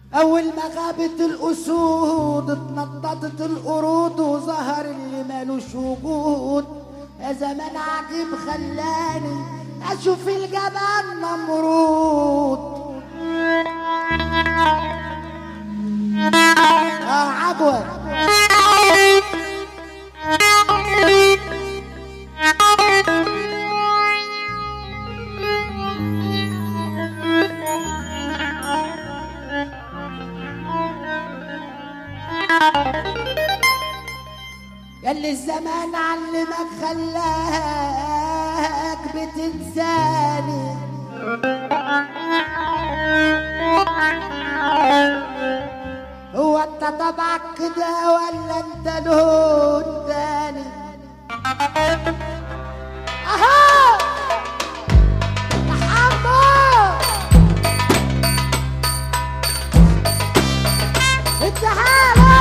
أول ما غابت الأسود اتنططت القرود وظهر اللي مالوش وجود. يا زمان عجيب خلاني أشوف الجبل نمرود. عجوة ياللي الزمان علمك خلاك بتنساني. هو انت طبعك كده ولا انت لون تاني؟ اهو محمد التهالة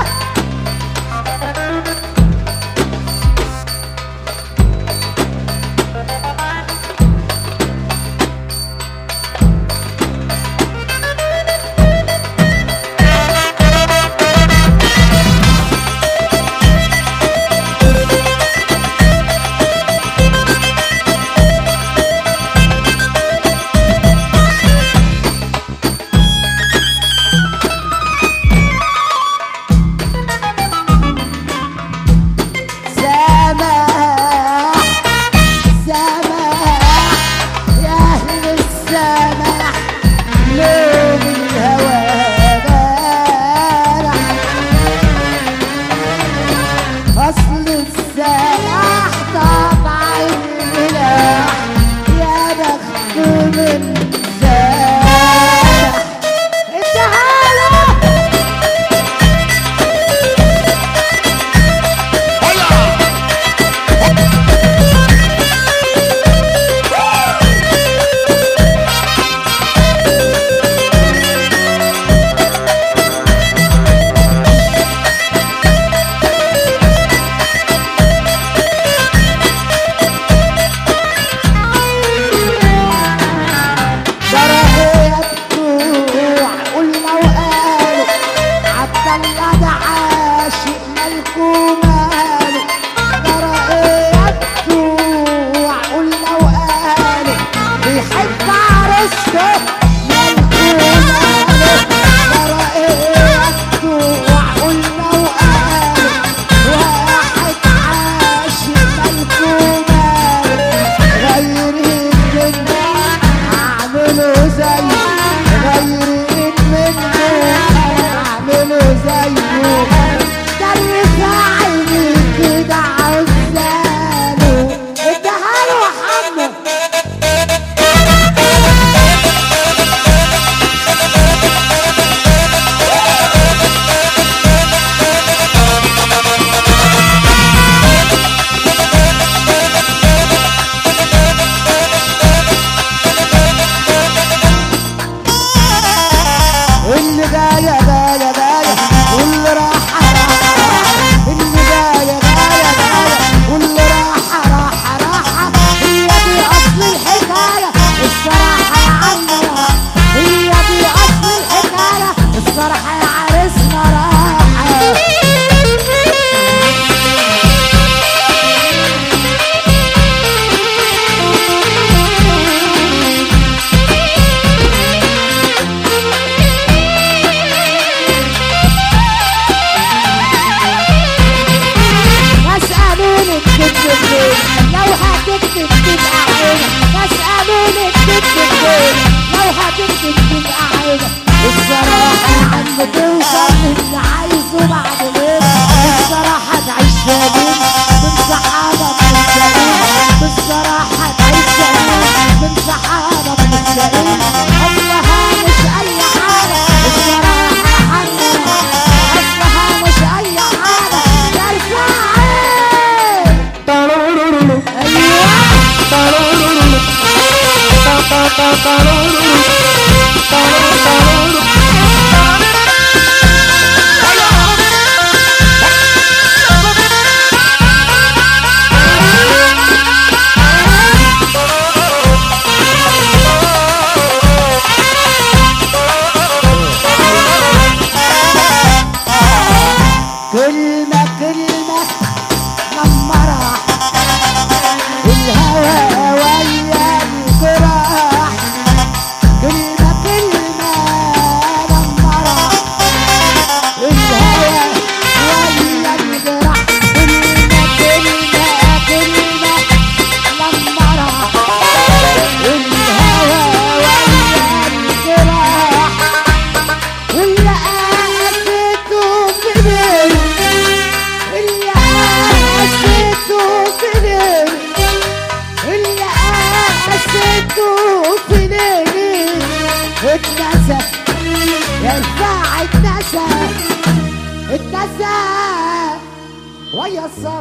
اتنسى يا الساعة اتنسى اتنسى ويا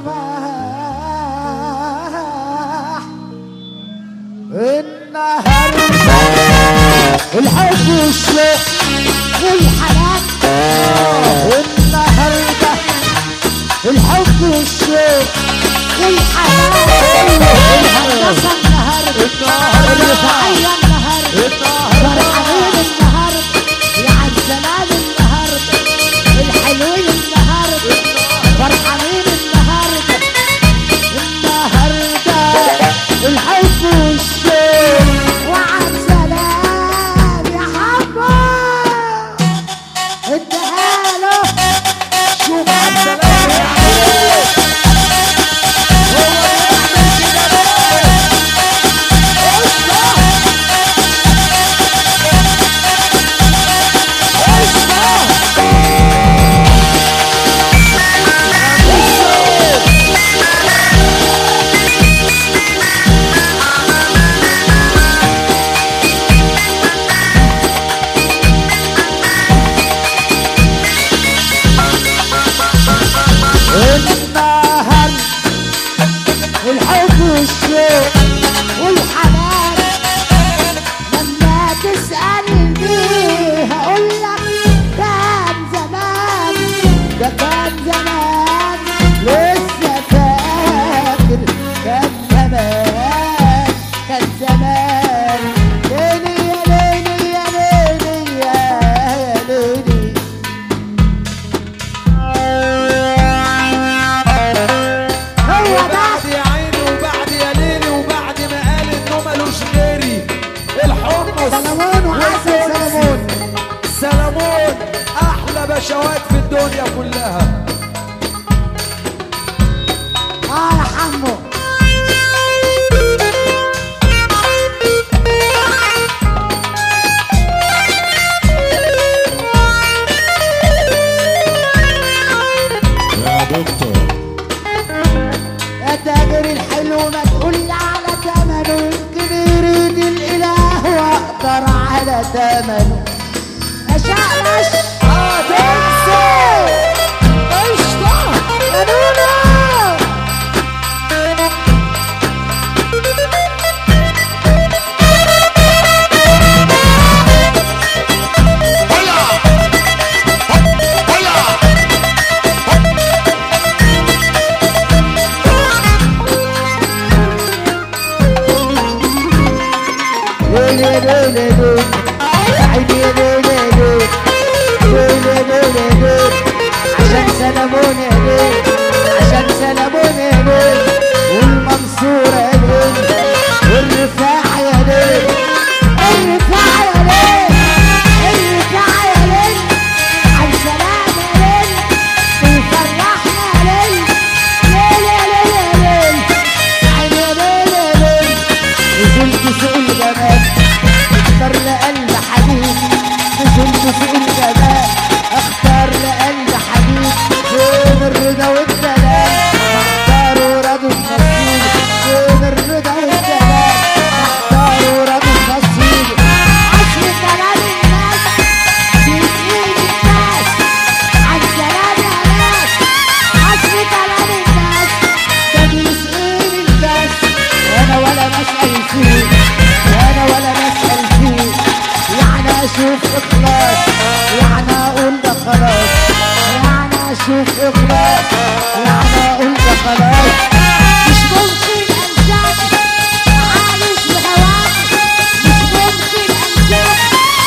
الصباح النهارده الحب والشوق والحنان النهارده الحب والشوق والحنان الهندسة النهارده الرفاعية النهارده فرحانين النهارده يا عالسلام النهارده الحلوين النهارده فرحانين النهارده النهارده الحب والشوق وعالسلام يا حبه اديها له شوف عالسلام يا حبيبي النهار الحب والشوق والحنان لما تسألني هقولك كان زمان ده كان زمان لسه فاكر كان زمان كان زمان ليلي يا ليلي يا ليلي يا ليلي بعد يا عيني وبعد يا ليلي وبعد ما قال انه ملوش غيري الحمص سلمون وحسن سلمون سلمون احلى بشوات في الدنيا كلها يا حمو يا دكتور يا تاجر الحلو ما تقولي على ثمنه يمكن يريد الاله واقدر على ثمنه اشعلش تنسى قشطه يا نونو عشان سلمون يا ليل عشان سلمون يا ليل والمنصور يا ليل والرفاع يا ليل الرفاع يا ليل الرفاع يا ليل عالسلام يا ليل بيفرحنا يا ليل ليل يا ليل يا ليل عين يا ليل يا ليل نزلت سوق الجمال اختار لقلب حبيب نزلت سوق الجمال اختار لقلب حبيب فين الرضا والسلام اختاروا رضوا النصيب فين الرضا والسلام اختاروا رضوا النصيب عشر كلام الناس بيسقيني الناس عالسلام يا ناس عشر كلام الناس ده بيسقيني الناس وانا ولا بسأل فيه وانا ولا بسأل فيه يعني اشوف اخلاص يعني اقول ده خلاص يعني اشوف اخلاص يعني اقول ده خلاص مش ممكن انساك عايش بهواك مش ممكن انساك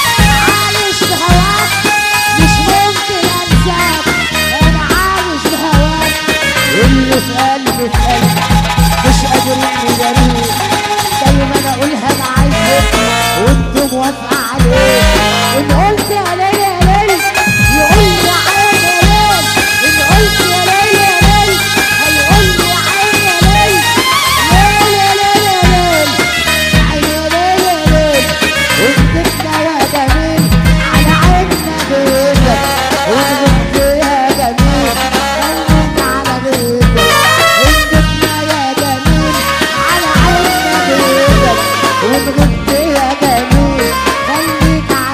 عايش بهواك مش ممكن انساك انا عايش بهواك اللي في قلبي في قلبي مش قادر اني جريء دايما اقولها انا عايزك وانتم موافقه عليه ان قلت يا ليل يا ليل يقول لي يا عين يا ليل ان قلت يا ليل يا ليل هيقول لي يا عين يا ليل ليل يا ليل يا ليل عين يا ليل يا ليل وانتنا يا جميل على عيننا بيتك وانت يا جميل خليك على بيتك انتنا يا جميل على عيننا بيتك وانت يا جميل خليك على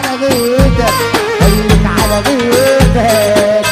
على غيتك.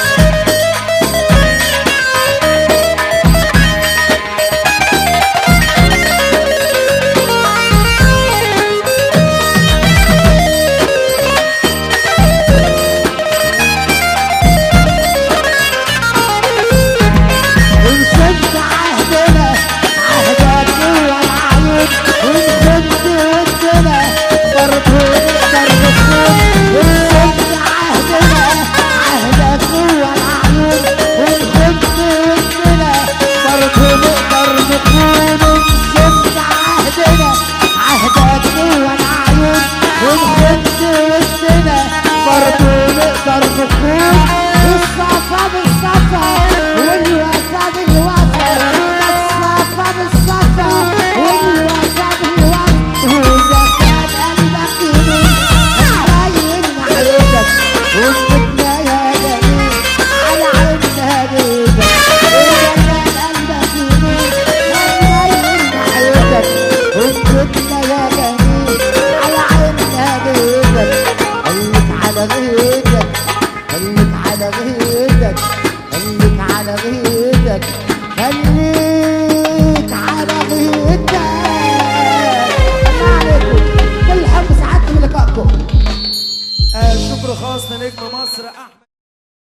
ونسد عهدنا عهدك جوا العيون، ونسد ودنا برضو نقدر نكون. ونسد عهدنا عهدك جوا العيون، ونسد ودنا برضو نقدر نكون. ونسد عهدنا عهدك جوا العيون، ونسد ودنا برضو نقدر نكون. الصفا بالصفا والوفا بالوفا، الصفا بالصفا والوفا بالوفا. وإذا كان قلبك يمين هنبين ناحيتك، وسكتنا يا جميل على عيننا بيتك. إذا كان قلبك يمين هنبين ناحيتك، وسكتنا يا جميل على عيننا بيتك. خليك على غيتك، خليك على غيتك، خليك على غيتك، خليك على غيتك. الله عليكم، كل حب سعادتكم ولقائكم. شكر خاص لنجم مصر أحمد